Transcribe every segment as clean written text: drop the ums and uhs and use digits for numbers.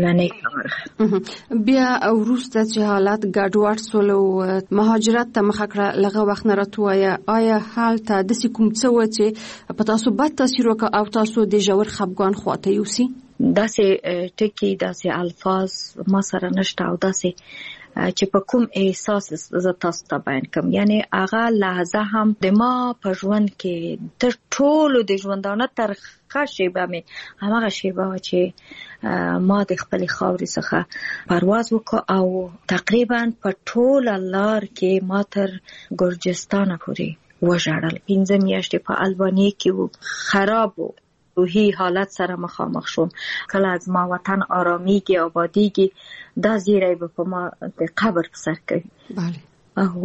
لنی خبره. بیا وروسته چې حالات ګډوډ سول او مهاجرت ته مخه کړه لغه وخت نه راتویا آیا حالت د کوم څه و چې په تاسو بد تاثیر وکړ او تاسو د ژور خپګان خواته یوسي؟ داسې ټکی داسې الفاظ ما سره نشته او داسې چې په کوم احساس زه تاسو ته بیان کوم. یعنی هغه لحظه هم د ما په ژوند کې تر ټولو د ژوندانه ترخه شیبه مې هماغه شیبه چې ما د خپل خاورې څخه پرواز وکړ او تقریبا په ټول لار کې ما تر ګرجستان پورې وژړل. 15 میاشتې په البانیه کې خراب و روحي حالت سره مخامخ شوم. کله از ما وطن آرامیږي آبادیږي دا زیری به په ما د قبر په سر کوي. بله او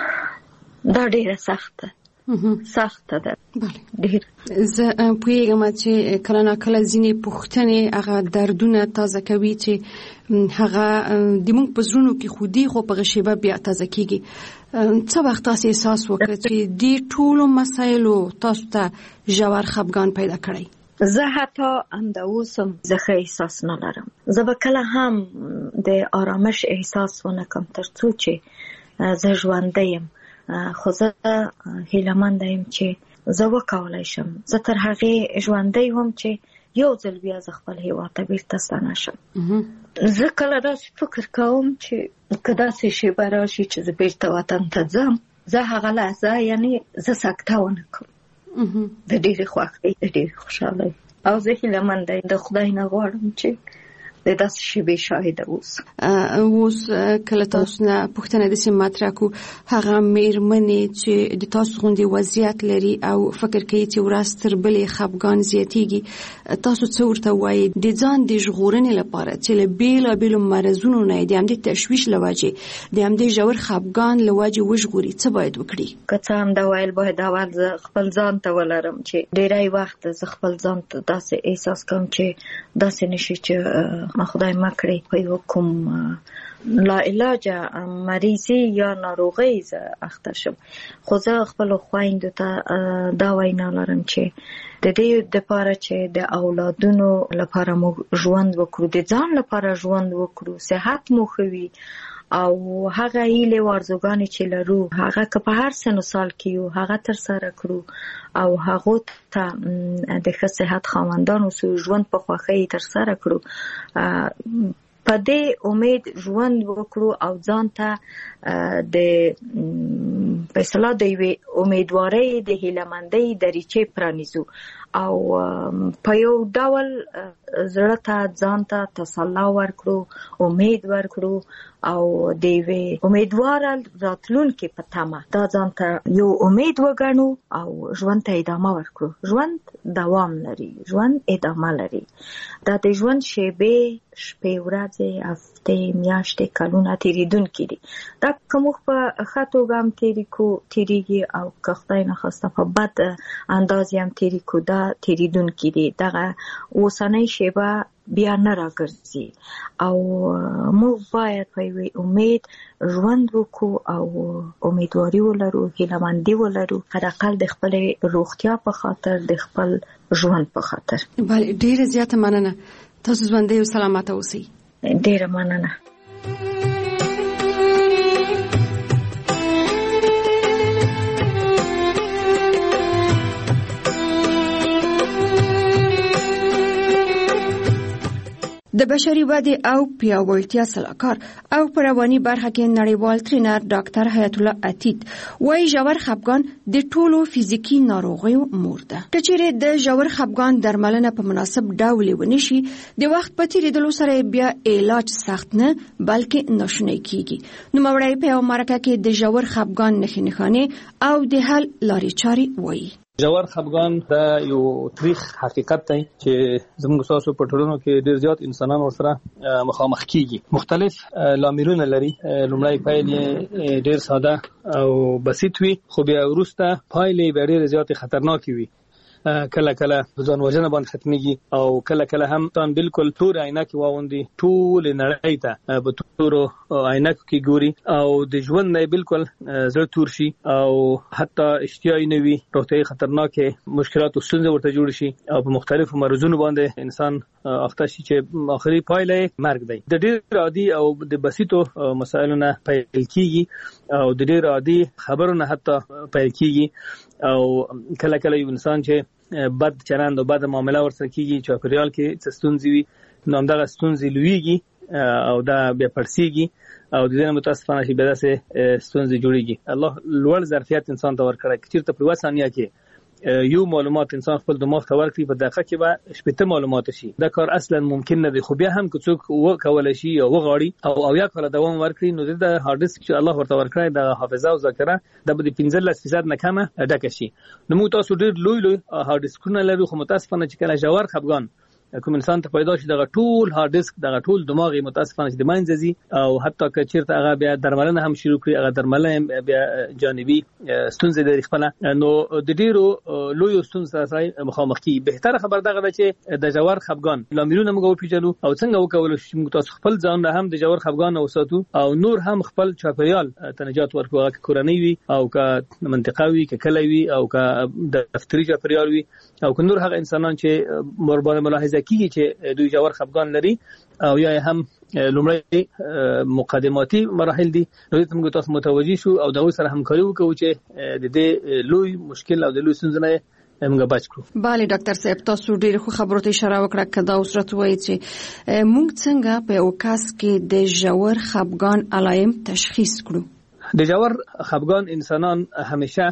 دا ډیره سخته ده. بله ډیر زه پوهیږم چې کله نه کله ځینې پوښتنې هغه دردونه تازه کوي چې هغه د موږ په زړونو کې خودي خو په غشیبه بیا تازه کیږي. څه وخت تاسو احساس وکړ چې د ټولو مسایلو تاسو ته ژور خپګان پیدا کړی؟ زه حتی همدا اوس هم زه احساس نه لرم. زه به کله هم د آرامش احساس ونه کوم تر څو چې زه ژوندی یم. خو زه هیله‌منده یم چې زه وکولای شم. زه تر هغې ژوندی وم چې یو ځل بیا زه خپل هیواد ته بیرته ستنه شم. زه کله داسې فکر کوم چې که داسې شیبه راشي چې زه بیرته وطن ته ځم، زه هغه لحظه یعنی زه سکته ونه کړم د ډېرې خوښۍ د ډېرې خوشحالۍ. او زه هیله‌منده یم د خدای نه غواړم چې د داسې شیبې شاهده اوس کله تاسو نه پوښتنه داسې مطرح کو هغه مېرمنې چې د تاسو غوندې وضعیت لري او فکر کوي چې ورځ تر بلې خپګان زیاتېږي، تاسو څه ورته وایي د ځان د ژغورنې لپاره چې له بېلابېلو مرضونو نه د همدې تشویش له وجې د همدې ژور خپګان له وجې وژغوري؟ څه باید وکړي؟ که څه هم دا ویل باید اول زه خپل ځان ته ولرم چې ډېری وخت زه خپل ځان ته داسې احساس کوم چې داسې نشي چې خدای مکړي په یو کوم لا علاجه مریضي یا ناروغي زه اخته شم. خو زه خپل خویندو ته دا وینا لرم چې د دې دپاره چې د اولادونو لپاره مو ژوند وکړو، د ځان لپاره ژوند وکړو، صحت مو ښه وي او هغه هیلې او ارزوګانې چې لرو هغه که په هر سن و سال کې یو هغه ترسره کړو او هغو ته د ښه صحت خاوندان اوسو، ژوند په خوښۍ ترسره کړو، په دې امید ژوند وکړو او ځان ته د په اصطلاح د یوې امیدوارۍ د هیله‌مندۍ دریچې پرانیزو او په یو ډول زړه ته ځان ته تسلا ورکړو، امید ورکړو او د یوې امیدواره راتلونکې په تمه دا ځان ته یو امید وګڼو او ژوند ته ادامه ورکړو. ژوند دوام لري، ژوند ادامه لري. دا د ژوند شیبې، شپې، ورځې، هفتې، میاشتې، کلونه تېرېدونکي دي. دا که موږ په ښه توګه هم تېرېږي او که خدای نخواسته په بد انداز هم تېرې کړو، دا تېرېدونکي دي. دغه اوسنۍ شیبه بیا نه راګرځي او موږ باید په یوې امید ژوند وکړو او امیدواري ولرو، هیله‌مندي ولرو، حداقل د خپلې روغتیا په خاطر، د خپل ژوند په خاطر. بله ډېره زیاته مننه. تاسو ژوندی او سلامته اوسئ. ډېره مننه. د بشري ودې او پیاوړتیا سلاکار او په رواني برخه کې نړیوال ټرینر ډاکټر حیات الله عتیق وايي ژور خپګان د ټولو فزیکي ناروغیو مور ده. که چیرې د ژور خپګان درملنه په مناسب ډول ونشي، د وخت په تیریدلو سره بیا علاج سخت نه بلکې ناشونی کیږي. نوموړی په یوه مرکه کې د ژور خپګان نښې نښانې او د حل لارې چارې وایي. ژور خپګان دا یو تاریخ حقیقت دی چې زموږ تاسو په ټولنو کې ډېر زیات انسانان ورسره مخامخ کیږي. مختلف لاملونه لري. لومړی پیل یې ډېر ساده او بسیط وي، خو بیا وروسته پایلې به ډېرې زیاتې خطرناکې وي. کله کله ځان وژنه باندې ختميږي او کله کله هم تان بالکل تور عینک واوندي ټول نړۍ ته په تور عینک کې ګوري او د ژوند نه بالکل زړه تور شي او حتی اشتیاي نه وي روغتي خطرناکه مشکلات او ستونزې ورته جوړ شي او په مختلفو مرزونو باندې انسان اخته شي چې اخري پایله مرګ دی. د ډېر عادي او د بسيطو مسایلو نه پیل کیږي او د ډېر عادي خبرو نه حتی پیل کیږي او کله کله یو انسان چې بد چلند او بد معامله ورسره کیږي چې په ریال کې ستونزې وي نو همدغه ستونزې لویږي او دا بیا پړسیږي او د دې متاسفانه شي به داسې ستونزې جوړيږي. الله لوړ ظرفیت انسان ته ورکړي چې ته په وسانیا کې یو معلومات انسان خپل دماغ ته ورکړي په دقیقه کې به شپږ معلومات شي. دا کار اصلا ممکن نه دی خو بیا هم که څوک وکولای شي او وغواړي او یا کله دوام ورکړي نو د هارد ډیسک چې الله ورته ورکړي د حافظه او ذاکره د 15% نه کمه ډکه شي. نو موږ تاسو ډېر لوی هارد ډیسکونه لرو خو متاسفانه چې کله جوار خفګان کوم انسان ته پیدا شي دغه ټول هارد ډیسک دغه ټول دماغي متاسفانه چې د منځزي او حتی که چیرته هغه بیا درملنه هم شروع کړي هغه درملنه بیا جانبي ستونزې لري خپل نو د ډیرو لوی ستونزې سره مخامخ کی. بهتره خبر دغه ده چې د جوار خفګان لاملونه موږ وپیژنو او څنګه وکول شي موږ تاسو خپل ځان هم د جوار خفګان اوساتو او نور هم خپل چاپیریال تنجات ورکوه که کورنۍ وي او که منطقه وي که کلی وي او که دفتري چاپیریال وي او که نور هغه انسانان چې مربانه ملاحظه کیږي چې دوی جوار خفګان لري او یا هم لومړی مقدماتي مراحل دي نو موږ تاسو متوجي شو او دا سره همکاري وکړو چې د دې لوی مشکل او د لوی ستونزې نه موږ بچ کړو. بله ډاکټر صاحب تاسو ډېر خو خبرو ته اشاره وکړه کدا اوس راته وایي چې موږ څنګه په یو کس کې د جوار خفګان علائم تشخیص کړو. د جوار خفګان انسانان همیشه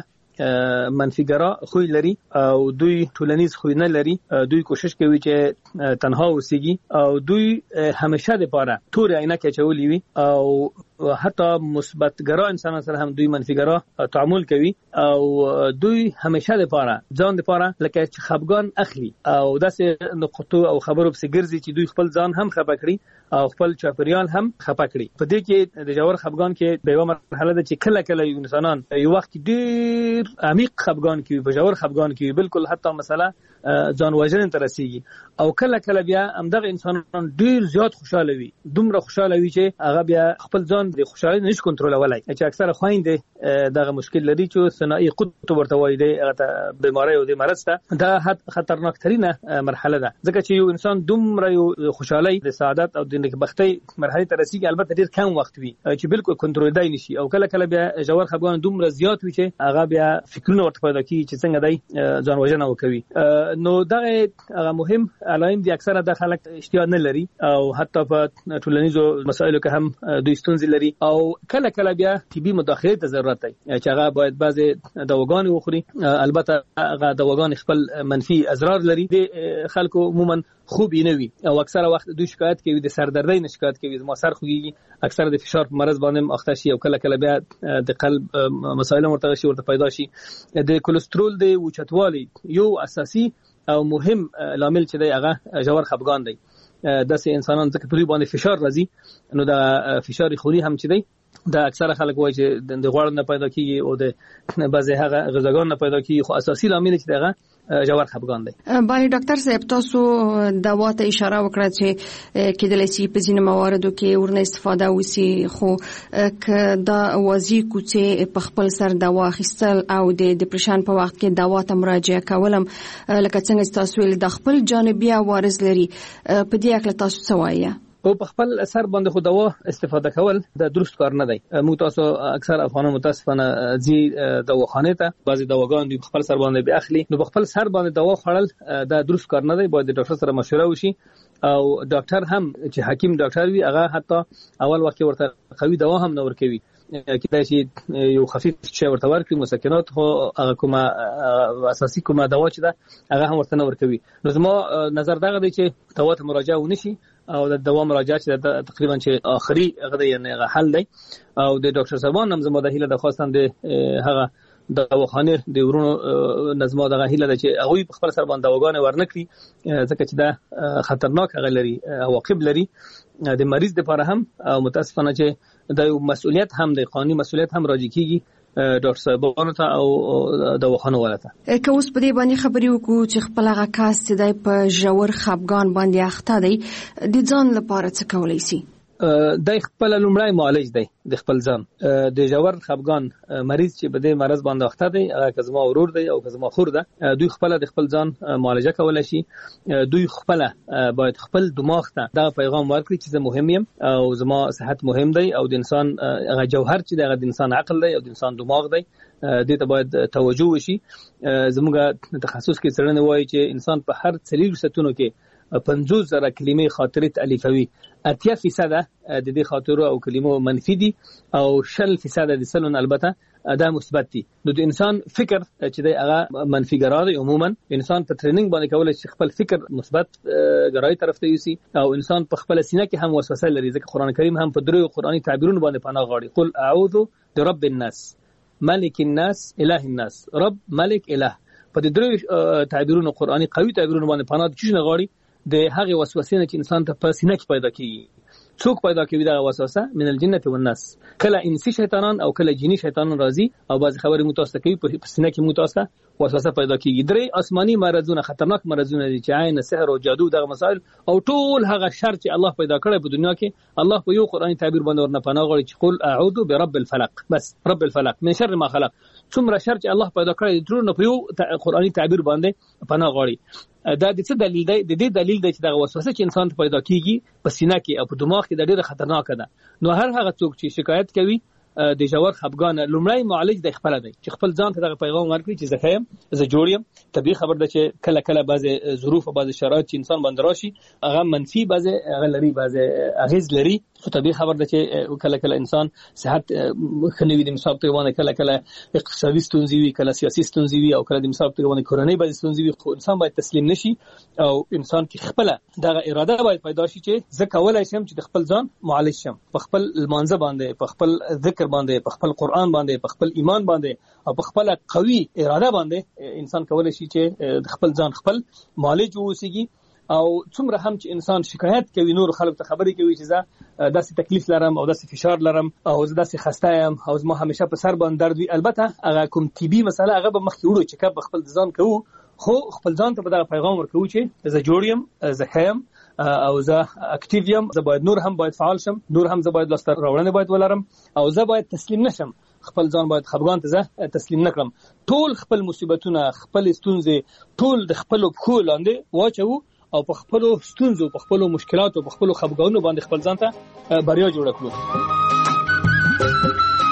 منفیګرا خوی لري او دوی ټولنیز خوی نه لري. دوی کوشش کوي چې تنها اوسېږي او دوی همیشه د پاره تور عینکه چولې وي او حتی مثبتګرا انسانان سره هم دوی منفیګرا تعامل کوي او دوی همیشه د پاره ځان د پاره لکه چې خفګان اخلي او داسې نقطو او خبرو په ګرځي چې دوی خپل ځان هم خپه کړي او خپل چاپیریال هم خپه کړي. په دې کې د جوار خفګان کې به یو مرحله ده چې کله کله انسانان یو وخت ډیر عمیق خفګان کوي په جوار خفګان کې بالکل حتی مثلا ځان وژنې ته رسیږي او کله کله بیا همدغه انسانان ډیر زیات خوشاله وي دومره خوشاله وي چې هغه بیا خپل ځان د خوشالۍ نشي کنټرولولای چې اکثره خويندې دغه مشکل لري چې ثنائي قطب ورته وایي د بیماری او د مرض ته دا خطرناک ترينه مرحله ده ځکه چې یو انسان دومره یو خوشالۍ د سعادت او د نیکبختۍ مرحله ته رسیږي البته ډیر کم وخت وي چې بالکل کنټرول دی نشي او کله کله بیا جوار خفګان دومره زیات وي چې هغه بیا فکرونه ورته پیدا کوي چې څنګه دی ځان وژنه وکوي. نو دغه مهم علائم دي اکثره د خلک اشتیا نه لري او حتی په ټولنیزو مسایلو کې هم دوی ستونزې لري او کله کله بیا طبي مداخله ته ضرورت دی چې هغه باید بعضی دواګان وخوري. البته هغه دواګان خپل منفي اضرار لري د خلکو عموما خوب نه وي او اکثره وخت دوی شکایت کوي د سردردۍ نه شکایت کوي ما سر خوږي اکثره د فشار په مرز باندې اخته شي او کله کله بیا د قلب مسایل ورته پیدا شي. د کولېسترول د اوچتوالي یو اساسي او مهم لامل چې دی هغه جوار خفګان دی. داسې انسانان ځکه په دوی باندې فشار راځي نو دا فشار خوني هم چې دی دا اکثره خلک وایي چې د غوړ نه پیدا کیږي او د بعضی هغه غذاګان نه پیدا کیږي خو اساسي لامل چې دغه جوار خفګان دی. بله ډاکټر صاحب تاسو دوا ته اشاره وکړه چې کېدلی شي په ځینو مواردو کې ورنه استفاده وشي خو که دا وازی کوڅې په خپل سر دوا اخیستل او د ډیپریشن په وخت کې دوا ته مراجعه کولم لکه څنګه تاسو ویل د خپل جانبي عوارض لري په دې اړه تاسو څه وایي؟ او په خپل اثر باندې خو دوا استفاده کول د درست کار نه دی. موږ تاسو اکثر افغانان متاسفانه ځي دواخانه ته بعضي دواګان په خپل سر باندې به اخلي نو په خپل سر باندې دوا خوړل د درست کار نه دی. باید د ډاکټر سره مشوره وشي او ډاکټر هم چې حکیم ډاکټر وي هغه حتی اول وخت ورته قوي دوا هم نه ورکوي کله چې یو خفیف شی ورته ورکړي مسکنات خو هغه کومه اساسي کومه دوا چې ده هغه هم ورته نه ورکوي. نو زما نظر دغه دی چې دوا ته مراجعه ونشي او د دوا مراجعه چې تقریبا چې آخري هغه یعنی حل دی او د ډاکټر صاحبان هم زما د هیله د خواستم د هغه دواخانه د ورونو نظم دغه هیله ده چې هغه په خپل سر باندې دواګانې ورنکړي ځکه چې دا خطرناک غلري عواقب لري د مریض لپاره هم او متاسفانه چې د مسؤلیت هم د قانوني مسؤلیت هم راځي کیږي ډاکټر صاحبانو ته او دواخانو ولته. که اوس په دې باندې خبرې وکړو چې خپل هغه کس چې دی په ژور خپګان باندې اخته دی د ځان لپاره څه کولی شي؟ د خپل لومړی معالج دی د خپل ځان د ژور خپګان مریض چې په دې مرض باندې اخته دی هغه زما ورور دی او زما خور ده دوی خپل د خپل ځان معالجه کولای شي. دوی خپل باید خپل دماغ ته دا پیغام ورکړي چې زه مهم یم او زما صحت مهم دی او د انسان هغه جوهر چې د انسان عقل دی او د انسان دماغ دی دې ته باید توجه وشي. زموږ تخصص کې څرنه وایي چې انسان په هر 40 ساعتونو کې 50,000 کلمې خاطرې تالیفوي. 80% د دې خاطرو او کلمو منفي دي او 10% د سلون البته دا مثبت دي. نو د انسان فکر چې دی هغه منفي ګرا دی. عموما انسان په ټریننګ باندې کولای شي خپل فکر مثبت ګرای طرف ته یوسي او انسان په خپل سینه کې هم وسوسه لري. ځکه قران کریم هم په درو قرآني تعبیرونو باندې پناه غواړي. قل اعوذ برب الناس ملک الناس اله الناس. رب ملک اله په دې درو تعبیرونو قرآني قوي تعبیرونو باندې پناه د چیز نه غواړي د هغه وسوسې نه چې انسان ته په سینه کې پیدا کیږي. څوک پیدا کوي دا وسوسه؟ من الجنه والناس. کله انسی شیطانان او کله جنی شیطانان راځي او بعض خبرې متوسطه کوي په سینه کې متوسطه وسوسه پیدا کیږي. درې آسماني مرزونه خطرناک مرزونه دي چې عین سحر او جادو دغه مسائل او ټول هغه شر چې الله پیدا کړی په دنیا کې الله په یو قرآني تعبیر باندې ورنه پناه غواړي چې قل اعوذ برب الفلق. بس رب الفلق من شر ما خلق. څومره شر چې الله پیدا کړی ټول نه په یو قرآني تعبیر باندې پناه غواړي. دا د څه دلیل دی؟ د دې دلیل دی چې دا وسوسه چې انسان ته پیدا کیږي په سینه کې او په دماغ کې د ډېر خطرناک ده. نو هر هغه څوک چې شکایت کوي د ژور خپګان لومړی معالج د خپل دی چې خپل ځان ته د پیغام ورکړي چې زه یم زه جوړ یم. طبيعي خبر ده چې کله کله بعضی ظروف او بعضی شرایط چې انسان باندې راشي هغه منفي بعضی هغه لري بعضی اغیز لري. خو طبيعي خبر ده چې کله کله انسان صحت خنوي د مثال په وانه کله کله اقتصادي ستونزې وي کله سیاسي ستونزې وي او کله د مثال په وانه کورنۍ بعضی ستونزې وي. خو انسان باید تسلیم نشي او انسان کې خپل دغه اراده باید پیدا شي چې زه کولای شم چې د خپل ځان معالج شم په خپل المانزه باندې په خپل ذکر باندې په خپل قرآن باندې په خپل ایمان باندې او په خپل قوي اراده باندې انسان کولای شي چې د خپل ځان خپل معالج ووسیږي. او څومره هم چې انسان شکایت کوي نور خلک ته خبرې کوي چې زه داسې تکلیف لرم او داسې فشار لرم او زه داسې خسته یم او زما همیشه په سر باندې درد وي. البته هغه کوم طبي مسله هغه به مخکې وړو چې کب خپل ځان کوو خو خپل ځان ته به دا پیغام ورکوو چې زه جوړ یم زه ښه یم او زه اکټیو یم. زه باید نور هم باید فعال شم نور هم زه باید لاسته راوړنې باید ولرم او زه باید تسلیم نشم. خپل ځان باید خپګان ته زه تسلیم نکړم. ټول خپل مصیبتونه خپل ستونزې ټول د خپل پښو لاندې واچو او په خپل ستونزو په خپل مشکلاتو په خپل خپګانونو باندې خپل ځان ته بریا جوړ کړو.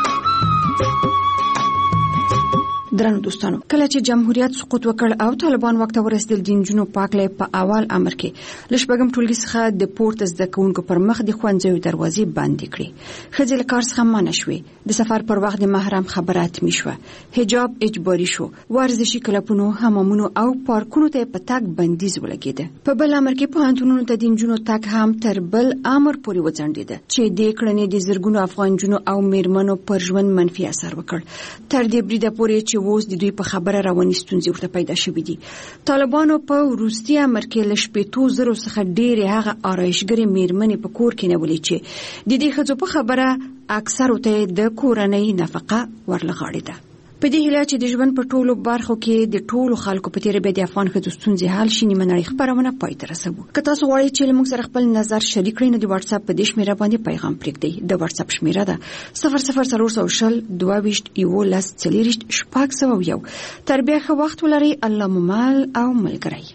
درنو دوستانو کله چې جمهوریت سقوط وکړ او طالبان وخت ورسېدل د نجونو پاکلې په اول امر کې لشبګم ټولګي څخه د پورت زده کوونکو پر مخ د ښوونځیو دروازې بندې کړې. ښځې له کار څخه منع شوې. د سفر پر وخت د محرم خبره اتمي شوه. حجاب اجباري شو. ورزشي کلبونو حمامونو او پارکونو ته په تګ بندیز ولګېده. په بل امر کې پوهنتونونو ته د نجونو تګ هم تر بل امر پورې وځنډېده چې د کړنې د زرګونو افغان نجونو او میرمنو پر ژوند منفي اثر وکړ. تر دې بریده پورې چې اوس د دوی په خبره رواني ستونزې ورته پیدا شوې دي. طالبانو په وروستي امر کې له 80,000 څخه ډېرې هغه آرایشګرې میرمنې په کور کې نیولې چې د دې ښځو په خبره اکثر ته د کورنۍ نفقه ورلغاړې ده. په دې هیله چې د ژوند په ټولو برخو کې د ټولو خلکو په تیره به د افغان ښځو ستونزې حل شي نیمه نړۍ خبرونه پای ته رسوو. که تاسو غواړئ چې موږ سره خپل نظر شریک کړئ نو د واتس اپ په دې شمیره باندې پیغام پرېږدئ. د واتس اپ شمیره ده 004022 11 4 تر بیا ښه وخت ولرئ. الله مو مل او ملګری.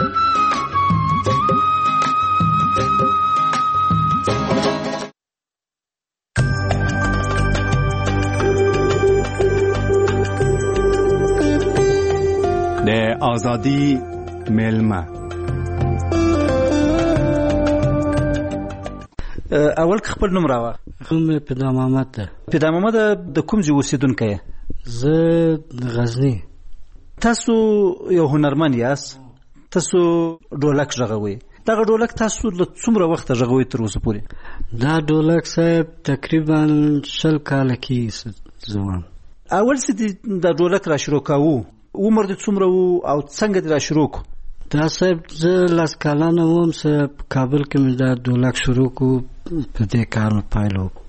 د آزادی میلمه اول خپل نوم راوه. کوم پیدا محمد ده. پیدا محمد د کوم ځای اوسیدونکی یې؟ زه د غزنی. تاسو یو هنرمند یاست. تاسو ډولک غږوئ. دغه ډولک تاسو له څومره وخته غږوئ تر اوسه پورې؟ دا ډولک صاحب تقریبا 20 کاله کې زوام. اول چې د ډولک را شروع کاوه عمر دې څومره وو او څنګه دې را شروع کو؟ دا صاحب زه 10 کلنه وم چې په کابل کې مې دا ډولک شروع کو په دې کار مې پیل وکړ.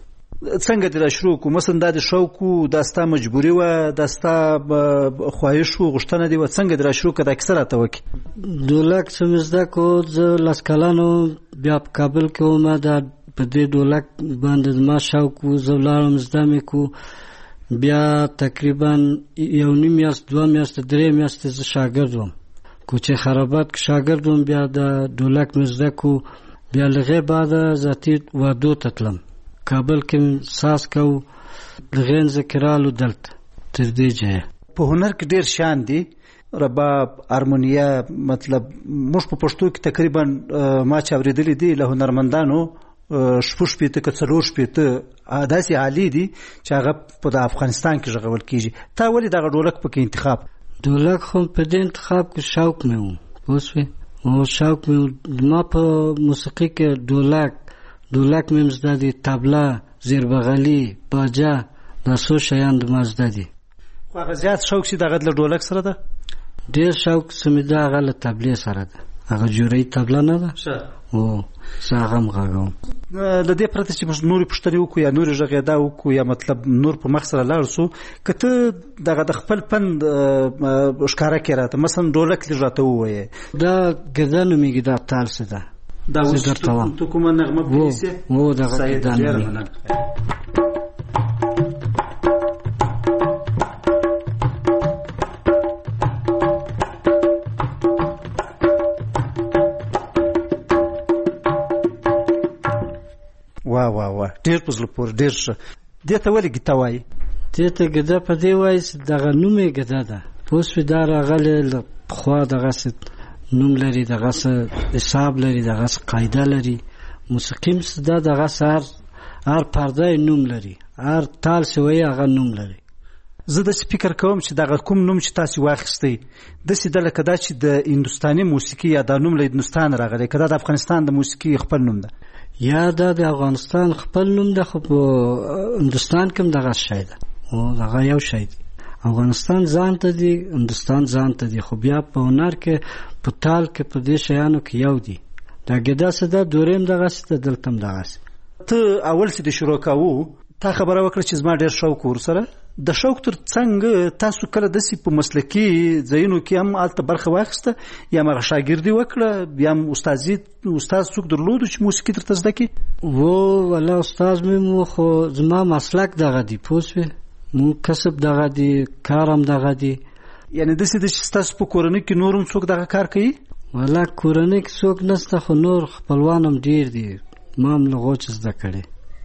څنګه دې را شروع کو مثلا دا د شوق دا ستا مجبوري و دا ستا خواهش و غوښتنه دی و څنګه دې را شروع کړه کیسه راته وکړي ډولک څه مې زده کو زه لس کلانو بیا په کابل کې وم دا په دې ډولک باندې زما شوق و زه ولاړم زده مې کو بیا تقریبا 1.5 میاشت 2 میاشتې 3 میاشتې زه شاګرد وم کوچه خرابات کې شاګرد وم بیا د ډولک مې زده کو بیا لږه بعد ذاتي وادو ته تلم کابل کې ساس کو لغین ذکرالو دلته تر دې ځای په هنر کې ډیر شان دي رباب هارمونیا مطلب موږ په پښتو کې تقریبا ما چې اورېدلې دي له هنرمندانو شپږ که څلور شپېته داسې عالي دي چې هغه په افغانستان کې غږول کېږي تا ولې دغه ډولک پکې انتخاب ډولک خو په دې انتخاب کې شوق مې و پوه شوې او شوق مې ما په موسیقي کې ډولک مې زده دي طبله زیربغلي باجه دا څو شیان د ما زده دي خو هغه زیات شوق چې دغه له ډولک سره ده ډېر شوق چې مې ده هغه له طبلې سره ده هغه جوړی طبله نه ده او زه هغه هم غږوم د دې پرته چې موږ نورې پوښتنې وکړو یا نورې غږېدا وکړو یا مطلب نور په مخ سره لاړ سو که ته دغه د خپل پند ښکاره کړې راته مثلا ډولک لږ راته ووایې دا ګدا نومېږي دا تال څه ده دا اوس ته کومه نغمه پلیسې و دغه ګدا نومېږي واه ډېر په زړه پورې ډېر ښه دې ته ولې ګیتا وایي دې ته ګدا په دې وایي چې دغه نوم یې ګدا ده اوس په دا راغلی له پخوا دغسې نوم لري دغسې حساب لري دغسې قاعده لري موسیقي هم دا دغسې هر پرده یې نوم لري هر تال چې وایي هغه نوم لري زه داسې فکر کوم چې دغه کوم نوم چې تاسې واخیستی داسې ده لکه دا چې د هندوستاني موسیقي یا دا نوم له هندوستان راغلی که دا د افغانستان د موسیقي خپل نوم ده یا دا د افغانستان خپل نوم ده خو په هندوستان کې هم دغه شی ده او دغه یو شی دی افغانستان ځان ته دی هندوستان ځان ته دی خو بیا په هنر کې په تال کې په دې شیانو کې یو دی دا ګدا څه ده دورې هم دغسې ده دلته هم دغسې ته اول چې د شروع کوو تا خبره وکړه چې زما ډېر شوق ورسره د شوق تر څنګ تاسو کله داسې په مسلکي ځایونو کې هم هلته برخه واخیسته یا هم هغه شاګردي وکړه بیا هم استاد څوک درلودو چې موسیقي درته زده کړي والله استاد مې مو خو زما مسلک دغه دی پوه شوې مو کسب دغه دی کار هم دغه دی یعنې داسې ده چې ستاسو په کورنۍ کې نور هم څوک دغه کار کوي والله کورنۍ کې څوک نشته خو نور خپلوان هم ډېر دي ما هم له غوڅ زده کړې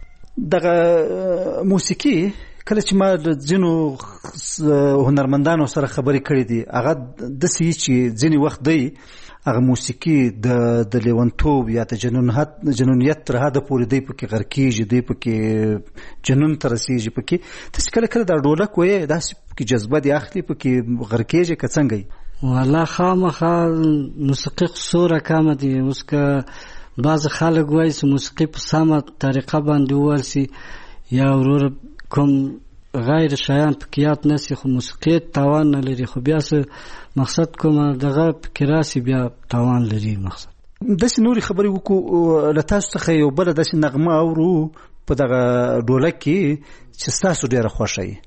دغه موسیقي کله چې ما د ځینو هنرمندانو سره خبرې کړې دي هغه داسې وي چې ځینې وخت دی هغه موسیقي د لیونتوب یا د جنونیت تر حده پورې دی پکې غر کېږي دی پکې جنون ته رسېږي پکې تاسې کله دا ډولک وایې داسې پکې جذبه دې اخلي پکې غر کېږي که څنګه یي والله خامخا موسیقي خو څو رقمه دي اوس که بعض خلک وایي چې موسیقي په سمه طریقه باندې وویل سي یا ورور کوم غیر شیان پکې یاد نسی خو موسیقي تاوان نه لري خو بیا څه مقصد کومه دغه پکې راسي بیا تاوان لري مقصد داسې نورې خبرې وکړو له تاسو څخه یو بله داسې نغمه اورو په دغه ډولک کې چې ستاسو ډېره خوښه وي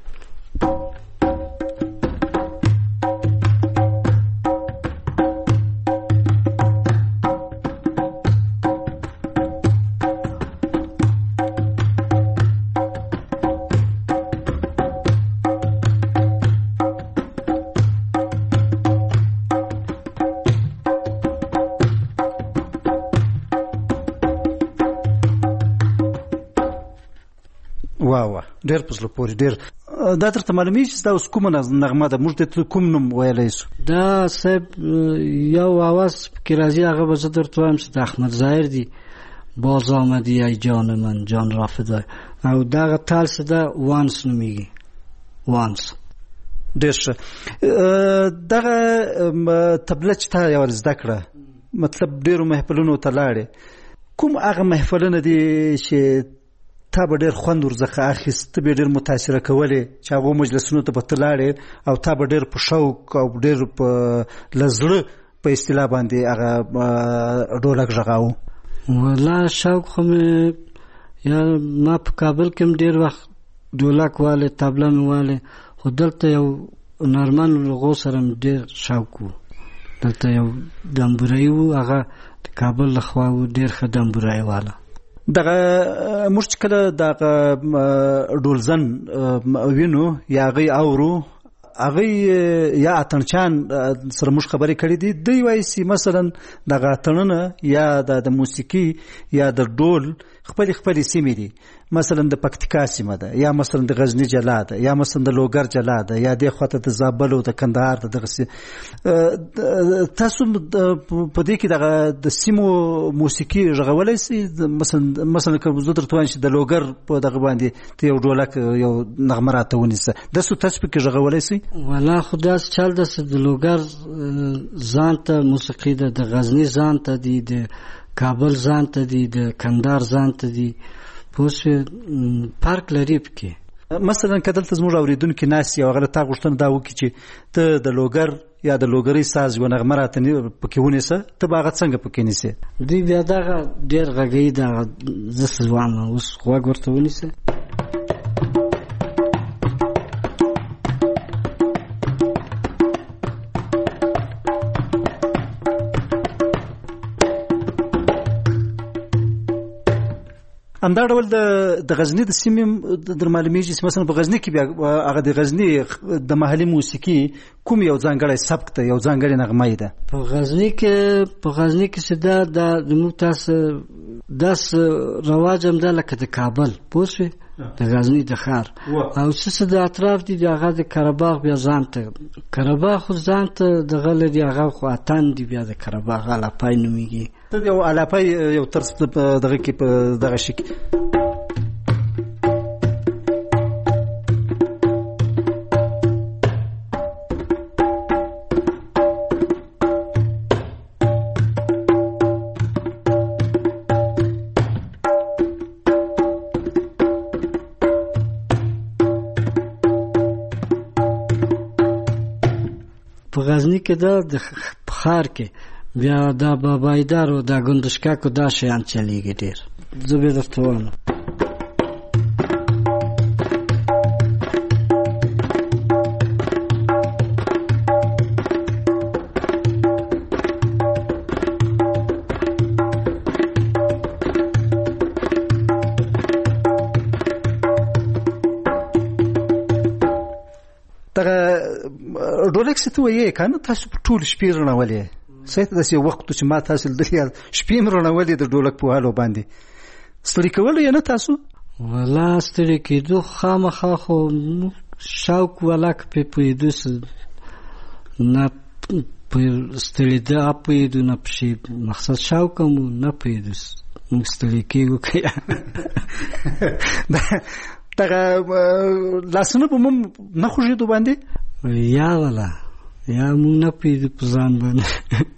ډېر په زړه پورې ډېر دا درته معلومیږي چې دا اوس کومه نغمه ده موږ ته کوم نوم ویلی سو دا صاحب یو آواز پکې راځي هغه به زه درته وایم چې د احمد ظاهر دی باز آمدی ای جان من جان را فدای او دغه تال څه ده وانس نومیږي وانس ډېر ښه دغه طبله چې تا یوه زده کړه مطلب ډېرو محفلونو ته لاړې کوم هغه محفلونه دي چې تا به ډېر خوند ورڅخه اخیست ته به ډېر متاثره کولې چې هغو مجلسونو ته به ته لاړې او تا به ډېر په شوق او ډېر په له زړه په اصطلاح باندې هغه ډولک غږاوه والله شوق خو مې یا ما په کابل کې ډیر وخت ډولک واله طبله مې واله خو دلته یو نارمن لغو سره ډیر شوق و دلته یو دمبورای و هغه د کابل لخوا و ډیر ښه دمبورای واله دغه موږ چې کله دغه ډولزن وینو یا هغې اورو هغې یا اتڼچان سره موږ خبرې کړې دي دوی وایي چې مثلا دغه اتڼونه یا د موسیقي یا د ډول خپلې سیمې دي مثلا د پکتیکا سیمه ده یا مثلا د غزنی جلا ده یا مثلا د لوګر جلا ده یا د خواته د زابل او د کندهار ده دغه تاسو په دې کې دغه د سیمو موسیقي رغولای سي مثلا که زه درته وایم چې د لوګر په دغه باندې ته یو ډولک یو نغمه راته ونیسه داسې تاسو پکې رغولای سي والله خو داسې چل داسې د لوګر ځان ته موسیقي ده د غزنی ځان ته دي د کابل ځان ته دي د کندهار ځان ته دي پوه فرق لري پکې مثلا که دلته زموږ اورېدونکي ناست یو هغه له تا غوښتنه دا وکړي چې ته د لوګر یا د لوګرۍ ساز یوه نغمه راته پکې ونیسه ته به هغه څنګه پکې نیسې دوی بیا دغه ډېر غږوي دغه زه ځوان اوس غوږ ورته ونیسه همدا ډول د غزنی د سیمې در معلومیږي چې مثلا په غزنی کې بیا هغه د غزنی د محلي موسیقي کوم یو ځانګړی سبک ته یو ځانګړی نغمه ده په غزنی کې چې دا د موږ تاسو داس رواج هم ده لکه د کابل پوه شوې د غزنی د ښار او څه د اطراف دي هغه د قرهباغ بیا ځان ته قرهباغ خو ځان ته دغه لري هغه خو اتن دي بیا د قرهباغ الاپای نومیږي یو الاپای یو ترس دغه کې په دغه شي په غزنی کې د ښار کې بیا دا بابایدار او دا ګندشکاکو دا شیان چلیږي ډېر زه به درته وایم دغه ډولک څه ته وایي که نه تاسو په ټولې شپې رڼولې صحیح ته داسې یو وخت چې ما تاسو لیدلي شپې مې رڼولې د ډولک په والو باندې ستړي کولو یې نه تاسو والله ستړي کېدو خامخا خو شوق والا که پرې پوهېدو نه ستړېده پوهېدو نه پشي مقصد شوق هم نه پوهېدو موږ ستړي کېږو که دغه لاسونه به مو نه خوږېدو باندې یا والا یا مونږ نه پوهېدو په ځان باندې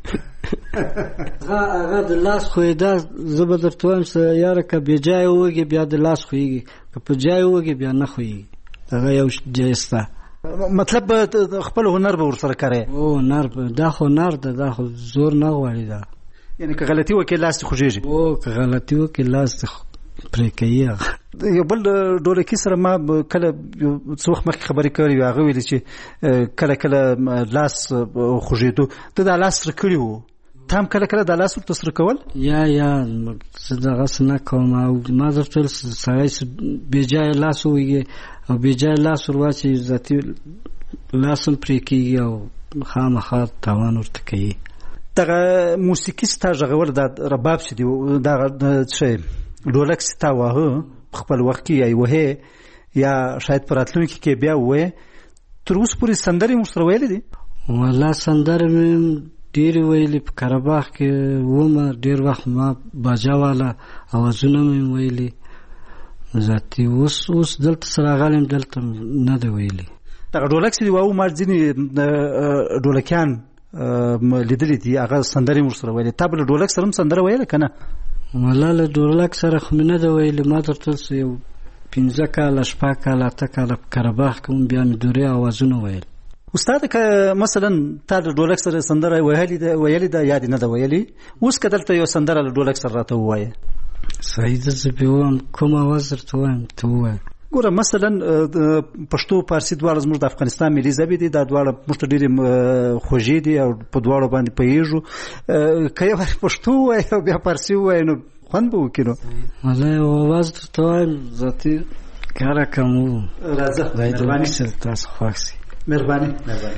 هغه د لاس خوېدا زه به درته وایم یاره که بې جایه ووږې بیا د لاس خوېږي که په جای ووږې بیا نه خوېږي هغه یو جایز ده مطلب خپل هنر به ورسره کوې او هنر دا خو هنر ده دا خو زور نه غواړي دا یعنې که غلطي وکړې لاس دې خوږېږي او که غلطي وکړې لاس دې پرې کوي یو بل ډولکي سره ما کله څه وخت مخکې خبرې کړې وې هغه ویلې چې کله لاس خوږېدو ته دا لاس سره کړي وو ته هم کله دا لاس ورته سره کول یا زه دغسې نه کوم او ما درته ویل سړی بېجایه لاس ووهي او بېجایه لاس ور واچوي ذاتي لاس هم پرې کېږي او خامخا تاوان ورته کوي دغه موسیقي ستا غږول دا رباب چې دی دغه څه ډولک ستا واهه په خپل وخت کې یا وهې یا شاید په راتلونکي کې بیا ووایې تر اوسه پورې سندرې موږ سره ویلې دي والله سندرې مې ډېرې ویلې په قرهباغ کې ومه ډېر وخت ما باجه والا اوازونه مې ویلې ذاتي اوس دلته سره راغلی یم دلته نه ده ویلې دغه ډولک چې دی واو ما ځینې ډولکیان لیدلي دي هغه سندرې موږ سره ویلې تا به له ډولک سره هم سندره ویله که نه والله له ډولک سره خو مې نه ده ویلې ما درته یو 15 کاله 6 کاله 8 کاله په قرهباغ کې هم بیا مې دورې اوازونه ویل استاد که مثلا تا د ډولک سره سندره ویلې ده یا دې نه ده ویلې اوس که دلته یو سندره له ډولک سره راته ووایې صحیح ده زه به وایم کوم اواز درته وایم ته ووایه. ګوره مثلا پښتو فارسي دواړه زموږ د افغانستان ملي ژبې دي، دا دواړه موږ ته ډېرې خوږې دي او په دواړو باندې پوهېږو. که یو پښتو ووایې او بیا فارسي ووایې نو خوند به وکړي. نو والله یو اواز درته وایم ذاتي کاره کم و. راځه مهرباني تاسو خوښ سي. مهرباني.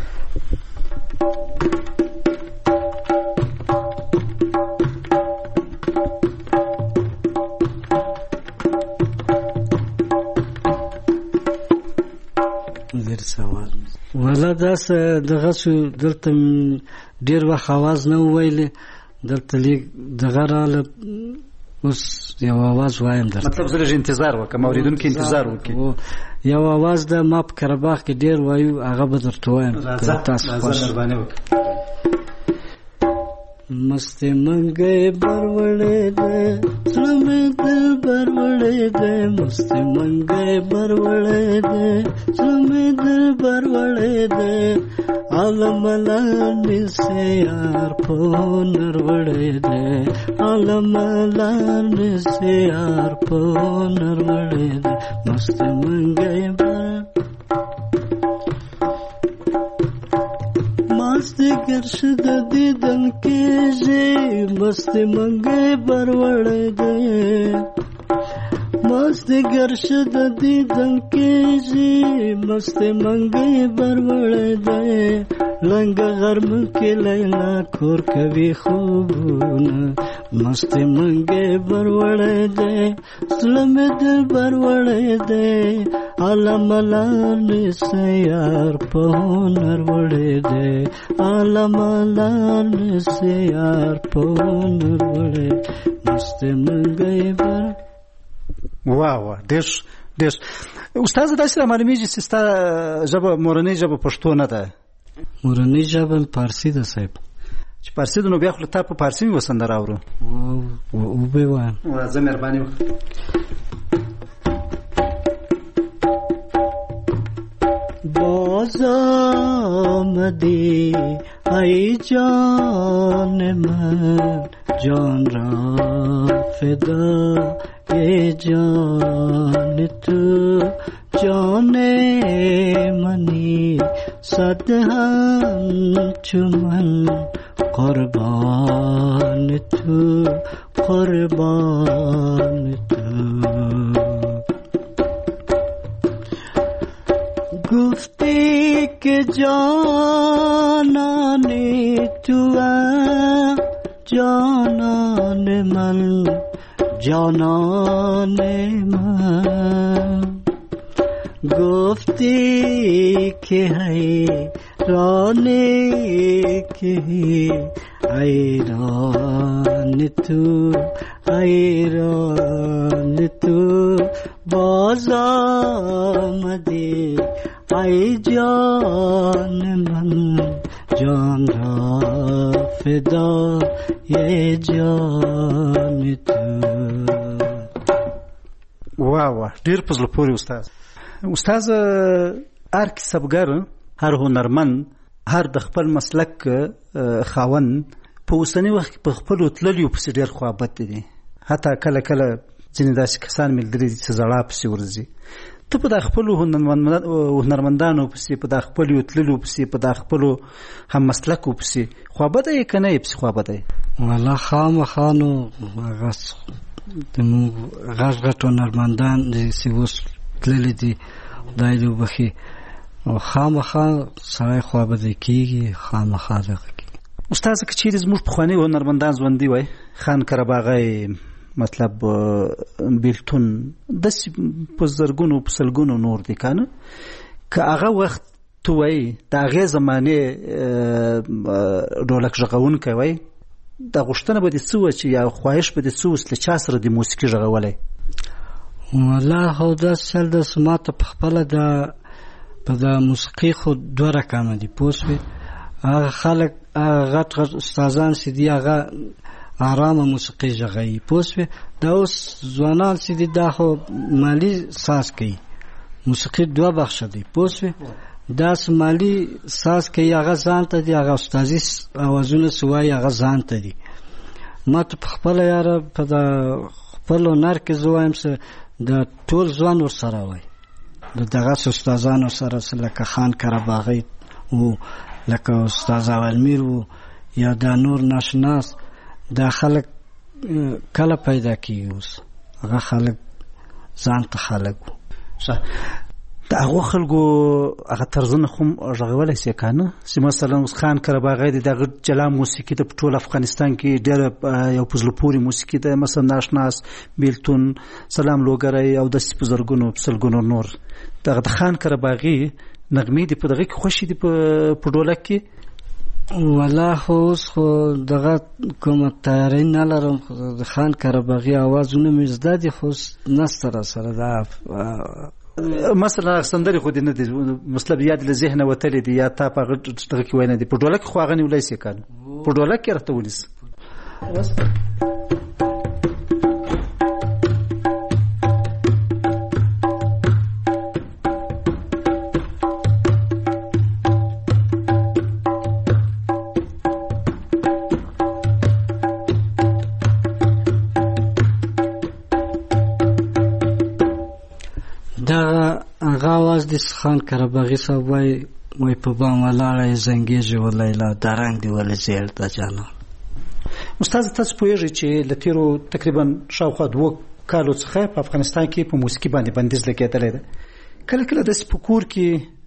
والا داسې دغه شو دلته ډېر وخت اواز نه وویلې، دلته لیک دغه راله اوس یو اواز وایم درته. مطلب زه لږ انتظار وکړم، اورېدونکي انتظار وکړي. یو اواز ده ما په کرهباغ کې ډېر وایو، هغه به درته وایم. تاسو مهرباني وکړئ. مستې منګې بروړې ده زړه مې دل بروړې ده، مستې منګې بروړې ده زړه مې دل بروړې ده، عالم لاندې سه یار په نروړې ده، عالم لاندې سه یار په نروړې ده، مستې منګې مستې ګرشد دیدن کېږي، مستې منګې بروړې ده، مستې ګرشد دیدن کېږي، مستې منګې بروړې ده، لنګ غرم کې لیلا کور کوي خوبونه، مستې منګې بروړې ده زړه مې دل بروړې ده، عالم لاندې سه یار په هنر وړې ده، عالم لاندې سه یار په هنر وړې، مستې منګې بر. واه ډېر ډېر. استاد داسې را معلومېږي چې ستا ژبه مورنۍ ژبه پښتو نه ده؟ مورنۍ ژبه فارسي ده صاحب. چې فارسي ده نو بیا خو تا په فارسي مې وسندره اورو. وبې وایم. راځه مهرباني وکړه. باز آمدی ای جان من، جان را فدا ای جان تو، جان منی صد همچو من، قربان تو قربان تو. گفتی که جانانی تو جانان من، جانان من، گفتی که حیرانی که حیران تو حیران تو، باز آمدی ای جان من، جان را فدا ی جان تو. واه ډېر په زړه پورې استاد. استاد هر کسبګر، هر هنرمند، هر د خپل مسلک خاوند په اوسني وخت کې په خپلو تللیو پسې ډېر خوابت دي. حتی کله کله ځینې داسې کسان مې لیدلي دي چې زړه پسې ورځي. ته په دا خپلو هنرمندانو پسې، په دا خپلو تللیو پسې، په دا خپلو هم مسلکو پسې خوابته یې که نه یې پسې خوابته یې؟ والله خامخا نو هغه زموږ غټ غټ هنرمندان چې اوس تللي دي خدای دې وبخي، خامخا سړی خوابدی کېږي، خامخا دغه کېږي. استاد که چیرې زموږ پخواني هنرمندان ژوندي وای، خان قرهباغی، مطلب بیلتون، داسې په زرګونو په سلګونو نور دي که نه، که هغه وخت تو وایي د هغې زمانې ډولک غږونکی وای، دا غوښتنه به دې څه وه چې یا خواهش به دې څه وس له چا سره د موسیقي غږولی؟ والله خو داسې چل داسې ما ته په خپله په د موسیقي خو دوه رقمه دي، پوه شوې. هغه خلک هغه غټ غټ استادان چې دي هغه آرامه موسیقي غږوي، پوه شوې. دا اوس ځوانان چې دي دا خو مالي ساز کوي، موسیقي دوه بخشه دی، پوه شوې. داسې مالي ساز کوي هغه ځان ته دي، هغه استازي اوازونه چې وایي هغه ځان ته دي. ما ته په خپله یاره په خپل هنر کې زه وایم چې د ټول ځوان ورسره وای د دغسې استادانو سره لکه خان کرباغی و لکه استاد اولمیر و یا دا نور ناشناس دا خلک کله پیدا کیږي اوس هغه خلک ځان ته خلک و د هغو خلکو هغه طرزونه خو غږولی شي که نه چې مثلا اوس خان کرباغی دی دغه جلا موسیقي د ټول افغانستان کې ډېره یو په زړه پورې موسیقي ده مثلا ناشناس بیلتون سلام لوګری او داسې په زرګونو په سلګونو نور دغه د خان کرباغي نغمې دي په دغه کې خوښې دي په ډولک کې والله خو اوس خو دغه کومه تیاري نه لرم د خان کرباغي اوازونه مې زده دي خو نسته راسره دا مثلا سندرې خو دې نه دي مطلب یاد له ذهنه وتلې دي یا تا په هغه دغه کې وینا دي په ډولک خو هغه نیولی شي که نه په ډولک کې راته ونیسه د خان کرباغي صاحب وای په بام ولاړه زنګېږي و لیلا دا رنګ دی ولې زیړ د جانان استاد تاسو پوهیږئ چې له تېرو تقریبا شاوخوا 2 کالو څخه په افغانستان کې په موسیقي باندې بندیز لګېدلی ده کله کله داسې په کور کې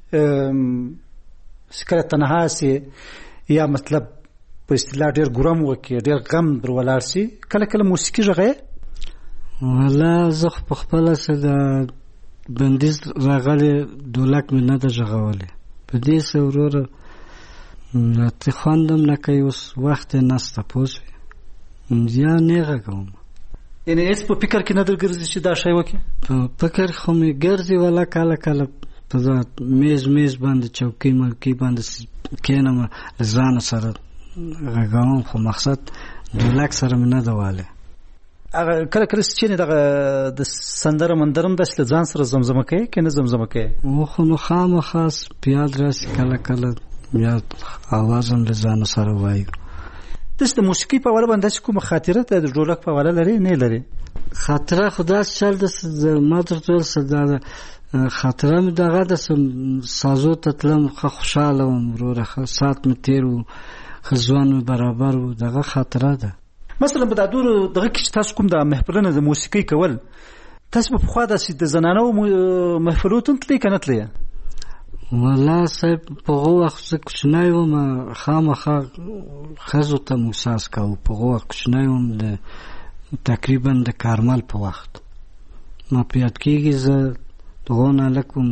کله تنها سي یا مطلب په اصطلاح ډېر ګرم وکړي ډېر غم در ولاړ سي کله کله موسیقي غږی والله زه خو په خپله څه د بندیز راغلی دولک مې نه ده غږولی په دې څه وروره راته خوندم نه کوي اوس وخت یې نسته پوه شوې یا نه غږوم یعنې هېڅ په فکر کې نه در ګرځي چې دا شی وکړي په فکر خو مې ګرځي ولا کله کله په میز باندې چوکۍ ملکۍ باندې کښېنم ځان سره غږوم خو مقصد دولک سره مې نه ده والی هغه کله کله چې دغه د سندره مندرم داسې له ځان سره زمزمه کوي که نه زمزمه کوي خو نو خامخا پیاد راسي کله کله بیا اواز هم له ځان سره وایو داسې د موسیقي په حواله باندې داسې کومه خاطره د ډولک په حواله لري نه لري خاطره خو داسې چل د ما درته ویل څه دا خاطره مې دغه د سازو ته تلم ښه خوشحاله وم وروره ښه ساعت مې تېر و ښه ځوان مې برابر و دغه خاطره ده مثلا په دا دورو دغه کې چې تاسو کوم د محفلونه د موسیقۍ کول تاسو په پخوا داسې د زنانو محفلو ته تلئ که نه تلئ والله صاحب په هغه وخت زه کوچنی وم خامخا ښځو ته مو احساس کوو په هغه وخت کوچنی وم تقریبا د کارمل په وخت ما په یاد کېږي زه د هغو نه لږ وم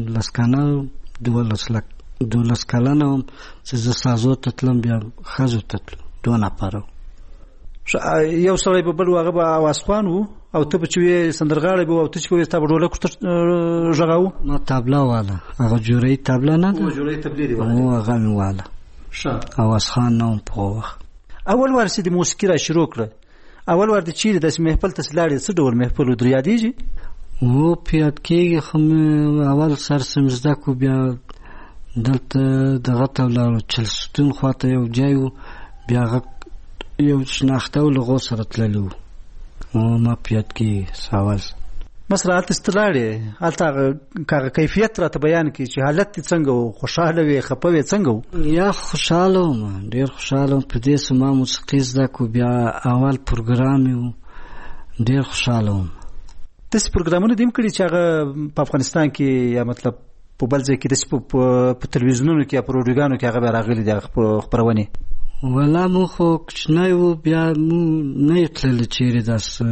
12 کلنه وم چې زه سازو ته تلم بیا ښځو ته تلم 2 نفره یو سړی به بل و هغه به اوازخوان و او ته به چې وې سندرغاړی به و او ته چې به وې ستا به ډولک ورته غږاوه ما تابله واله هغه جوړی تابله نه ده جوړی تبلې دی هغه مې واله اوازخان نه وم په هغه وخت اول وار چې د موسیقي را شروع کړه اول وار د چیرې داسې محفل ته چې لاړې څه ډول محفل و در یادېږي و په یاد کېږي خو مې اول سر څه مې زده کړو بیا دلته دغه ته ولاړو چلستون خواته یو ځای و بیا هغه یو شناخته و له هغو سره تللی و ما په یاد کېږي ساول مثلا هلته چې ته لاړې هلته هغه کیفیت راته بیان کړي چې حالت دې څنګه و خوشحاله وې خفه وې څنګه و یا خوشحاله وم ډېر خوشحاله وم په دې څه ما موسیقي زده کړو بیا اول پروګرام یې و ډېر خوشحاله وم داسې پروګرامونه دې هم کړي چې هغه په افغانستان کې یا مطلب په بل ځای کې داسې په تلویزیونونو کې یا په راډیوګانو کې هغه بیا راغلي دي هغه خپرونې ولا مو خو کوچنی و بیا مو نه یې تللی چېرې داسې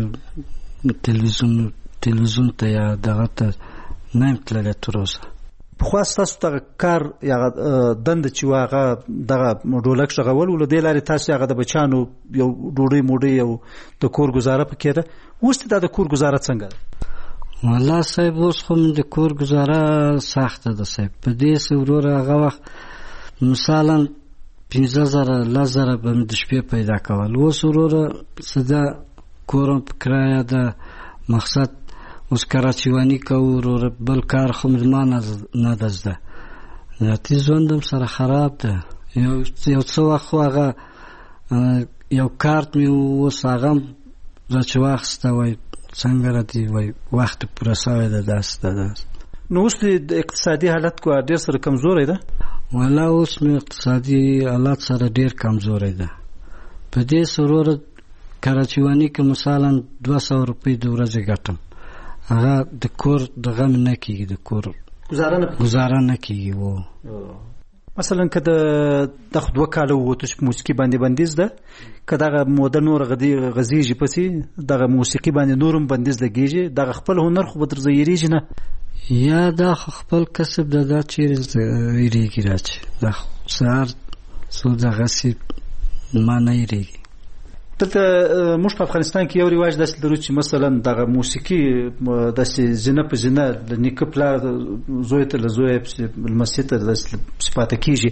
تلویزیون ته یا دغه ته نه یم تللی تر اوسه پخوا ستاسو دغه کار یا دنده چې و هغه دغه ډولک غږول و له دې لارې تاسو هغه د بچیانو یو ډوډۍ موډۍ او د کور ګزاره پکې ده اوس دا د کور ګزاره څنګه ده والله صاحب اوس خو د کور ګزاره سخته ده صاحب په دې څه وروره هغه وخت مثلا 15,000 10,000 به مې د شپې پیدا کول اوس وروره څه ده کورم په کرایه ده مقصد اوس کراچیواني کوو وروره بل کار خو مې ما نه ده زده ذاتي ژوند هم سره خراب ده یو څه وخت خو هغه یو کارت مې اوس هغه هم را چې واخیسته وای څنګه راځي وای وخت پوره شوی ده داس نو اوس د اقتصادي حالت کو ډیر سره کمزوري ده ولا اوس نو اقتصادي حالت سره ډیر کمزوري ده په دې سرور کراچیوانی کې مثلا 200 روپۍ د ورځې ګټم هغه د کور د غم نه کیږي د کور گزاره نه کیږي وو مثلا که د خو 2 کاله وته چې موسیقي باندې بندیز ده که دغه موده نور غزیږي پسې دغه موسیقي باندې نورم بندیز لګیږي دغه خپل هنر خو به در زیریږي نه یا دا خپل کسب دا چیرې یریږي راځي دا سهار سو دغه سي ما نه یریږي دلته موږ په افغانستان کې یو رواج داسې لرو چې مثلا دغه موسیقي داسې زینه په زینه د نیکه پلار زوی ته له زوی لمسي ته داسې پاتې کېږي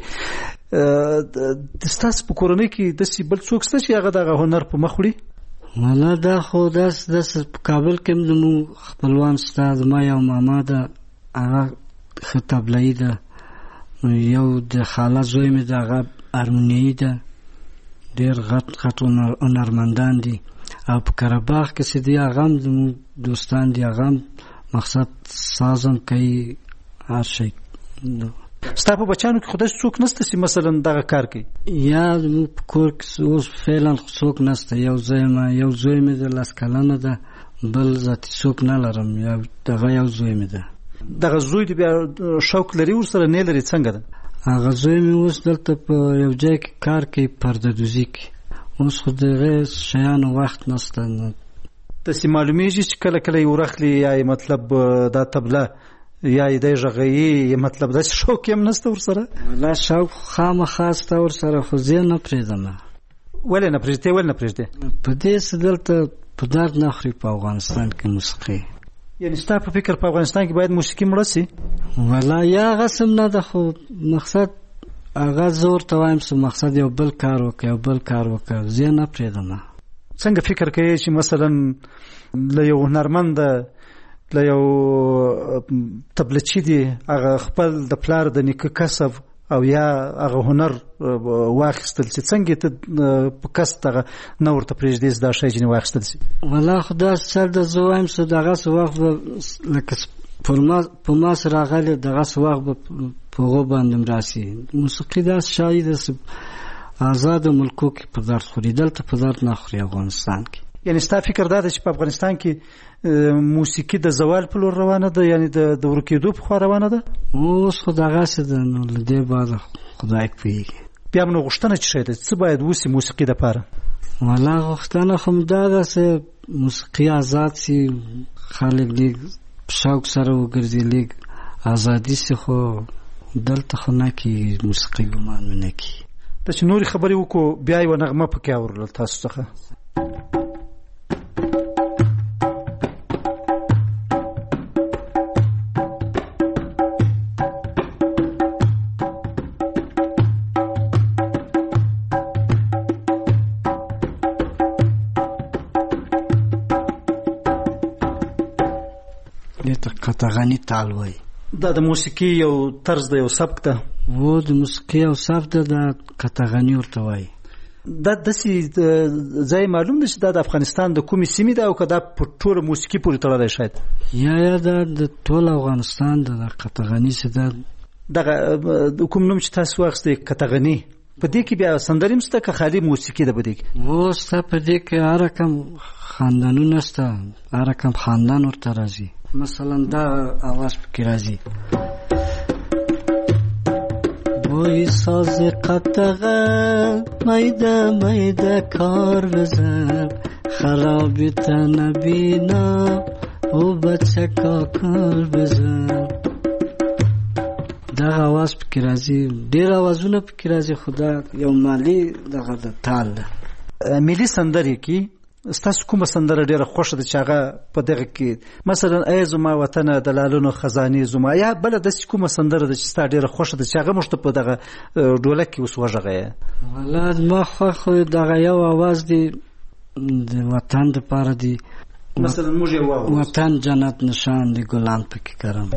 ستاسو په کورنۍ کې داسې بل څوک شته چې هغه دغه هنر په مخ وړي والا دا خو داسې په کابل کې زموږ خپلوان شته زما یو ماما ده هغه ښه طبلایي ده یو د خاله زوی مې ده هغه هارمونیایي ده ډیر غټ هنرمندان دي او په قرهباغ کې چې دي هغه هم زموږ دوستان دي هغه هم مقصد سازم کوي هر شی ستا په بچانو کې خدای څوک نشته چې مثلا دغه کار کوي یا زموږ په کور کې اوس فعلا څوک نشته یو زوی مې د 10 کلنه ده بل ذاتي څوک نه لرم یا دغه یو زوی مې ده دغه زوی دې بیا شوق لري ورسره نه لري څنګه ده هغه زوی مې اوس دلته په یو ځای کې کار کوي پرده دوزي کې اوس خو دغه شیانو وخت نشته داسې معلومیږي چې کله کله یې ورخلي یا مطلب دا طبله یا یې دی غږوي مطلب داسې شوق هم نشته ورسره لا شوق خامخا شته ورسره خو زه نه پرېږدم ولې نه پرېږدې په دې څه دلته په درد نه خوري په افغانستان کې موسیقي یعنی ستا په فکر په افغانستان کې باید موسیقي مړه سي ولا یا غسم نه ده خو مقصد هغه زور ته وایم چې مقصد یو بل کار وکړ زه نه پرېږدم څنګه فکر کوي چې مثلا له یو هنرمند له یو طبلچي دی هغه خپل د پلار د نیکه کسب او یا هغه هنر واخیستل چې څنګه ته په کس دغه نه ورته پرېږدې دا شی چې واخیستل شي والله خدا سر د زه وایم چې دغه څه وخت لکه په ما سره راغلی دغه څه وخت به په هغو باندې راسي موسیقي داسې شی ده چې آزاده ملکو کې په درد خوري دلته په درد نه خوري افغانستان کې یعنی ستا فکر دا ده چې په افغانستان کې موسیقي د زوال په لور روانه ده یعنی د ورکېدو په خوا روانه ده اوس خو دغسې ده نو له دې بعده خدای پوهېږي بیا هم نو غوښتنه چې شی ده څه باید وسي موسیقي دپاره والله غوښتنه خو همدا ده چې موسیقي آزاد سي خلک لږ په شوق سره وګرځي لږ ازادي سي خو دلته خو نه کېږي موسیقي ګمان مې نه کېږي ته چې نورې خبرې وکړو بیا یوه نغمه پکې اورله تاسو څخه قطغني تال وای دا د موسیقي یو طرز دی یو سبک ده و د موسیقي یو سبک ده د قطغني ورته وای دا داسې ځای معلوم دی چې دا د افغانستان د کومې سیمې ده او که دا په ټوله موسیقي پورې تړلی شاید یا دا د ټول افغانستان د قطغني چې ده دغه کوم نوم چې تاسو واخیستی قطغني په دې کې بیا سندرې هم شته که خالي موسیقي ده په دې کې و شته په دې کې هر رقم خاندانونه شته هر رقم خاندان ورته راځي مثلا دا آواز پکې راځي وای ساز قطغه میده میده کار بزن خرابی تنبینا او بچه کار بزن دا آواز پکې راځي ډېر آوازونه پکې راځي خدا یو مالی دغه د تال ده ملي سندرې کې ستاسو کومه سندره ډېره خوښه ده چې هغه په دغه کې مثلا ای زما وطنه د لالونو خزانې زما یا بله داسې کومه سندره ده چې ستا ډېره خوښه ده چې هغه موږ ته په دغه ډولک کې اوس وغږیه والله زما خوښ دغه یو آواز دی د وطن دپاره دی مثلا موږ یې واورو وطن جنت نشان دی ګلان پکې کرم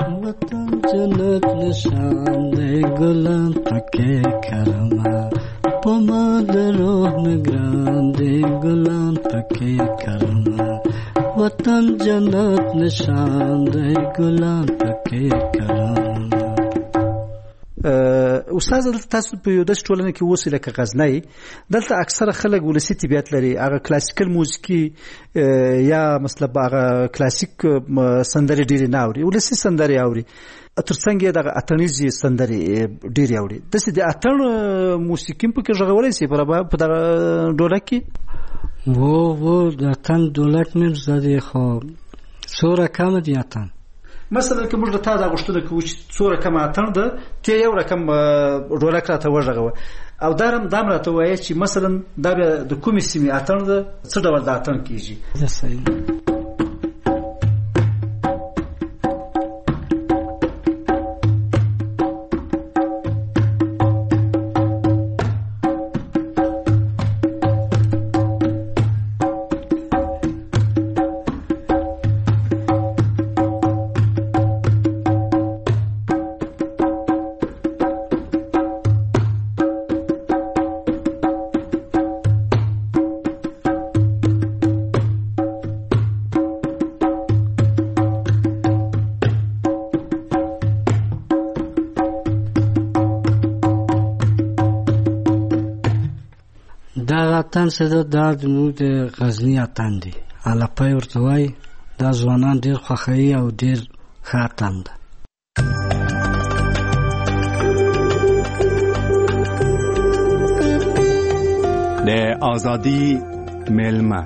وطن جنت نشان دی ګلان پکې کرم پما د روح نگران دی ګلان پکې کرما وطن جنت نشان دی ګلان پکې کرما. استاد تاسو په یو داسې ټولنه کې اوسئ لکه غزنی، دلته اکثره خلک ولسي طبیعت لري، هغه کلاسیکل موسیقي یا مطلب هغه کلاسیک سندرې ډېرې نه اوري، ولسي سندرې اوري، ترڅنګ یې دغه اتڼیزې سندرې ډېرې اوري. داسې د اتڼ موسیقي هم پکې غږولی شي په دغه ډولک کې؟ و د اتڼ ډولک مې زده دی، خو څو رقمه دي اتڼ. مثلا که موږ د تا دا غوښتنه کوو چې څو رقمه اتڼ ده، ته یو رقم ډولک راته وغږوه او دا راته ووایه چې مثلا دا بیا د کومې سیمې اتڼ ده، څه ډول د اتڼ کېږي. صحیح. دا اتڼ څه ده؟ دا زموږ د غزني اتڼ دی، الاپی ورته وایي. دا ځوانان ډېر خوښوي او ډېر ښه اتڼ ده. د ازادي میلمه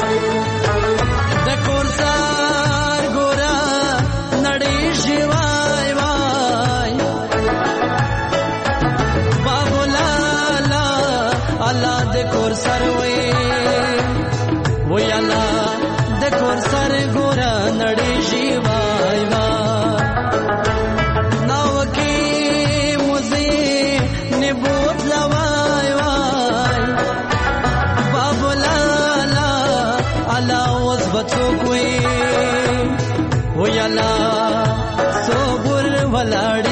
د کورسار ګورا نړۍ شوا څوک وي ویلا صبر ولاړ